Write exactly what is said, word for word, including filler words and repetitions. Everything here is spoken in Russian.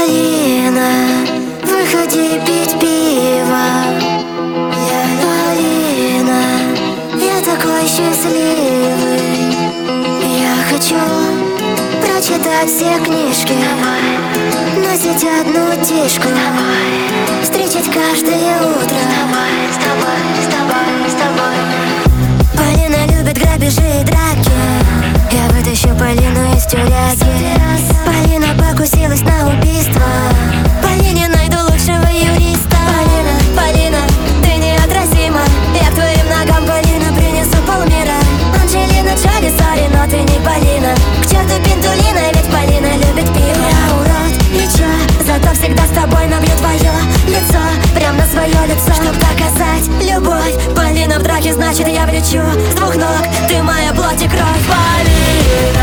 Полина, выходи пить пиво. Я Полина, я такой счастливый. Я хочу прочитать все книжки, носить одну тишку, встречать каждое утро. С тобой, с тобой, с тобой. Полина любит грабежи и драки. Я вытащу Полину из тюряги. Полина покусилась на убийство. Полине найду лучшего юриста. Полина, Полина, ты неотразима. Я к твоим ногам, Полина, принесу полмира. Анджелина Джоли, сори, но ты не Полина. К черту Пинтулина, ведь Полина любит пиво. Я урод, и чё? Зато всегда с тобой набью твое лицо, прям на свое лицо, чтоб доказать любовь. Полина в драке, значит я влечу с двух ног. Ты моя плоть и кровь, Полина.